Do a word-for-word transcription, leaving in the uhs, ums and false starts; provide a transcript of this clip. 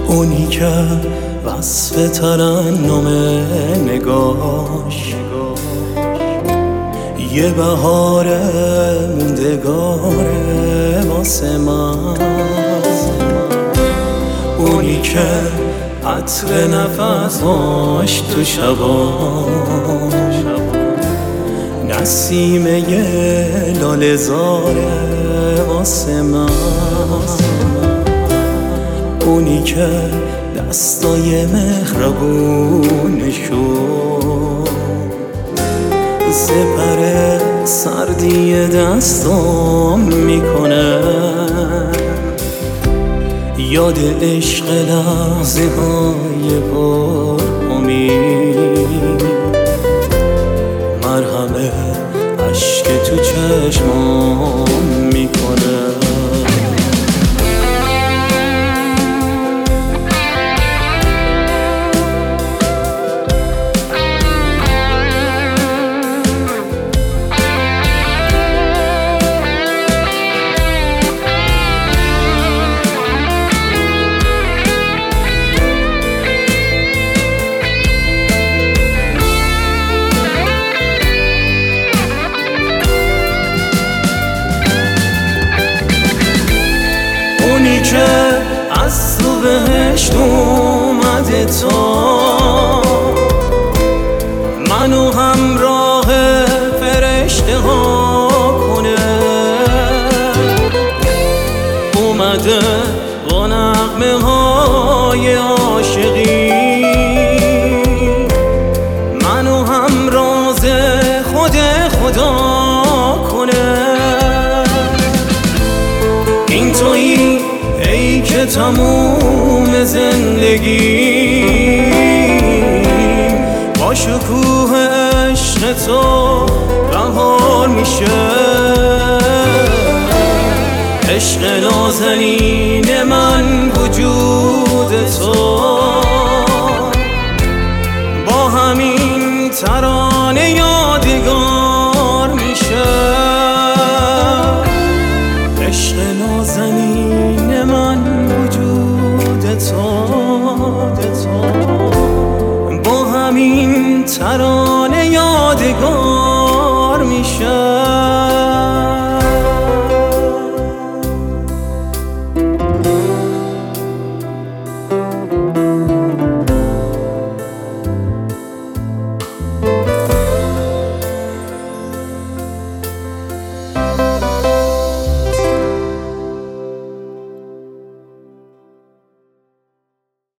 اونی که وصف ترنم نگاش یه بهار موندگاره واسه من، اونی که عطر نفساش تو شباش نسیمه لاله زاره واسه من، اونی که دستای مهربونشو سپر سردی دستام میکنه، یاد عشق لحظه های پر امید، مرهم عشق تو چشمام میکنه. اونی که از تو بهشت اومده تا منو همراه فرشته ها کنه، اومده با نغمه های عاشقی منو همراز خود خدا کنه. این تویی ای که تموم زندگی با شکوه عشق تو بهار میشه، عشق نازنین من وجود تو با همین ترانه یادگار میشه، عشق نازنین من وجود تو با همین ترانه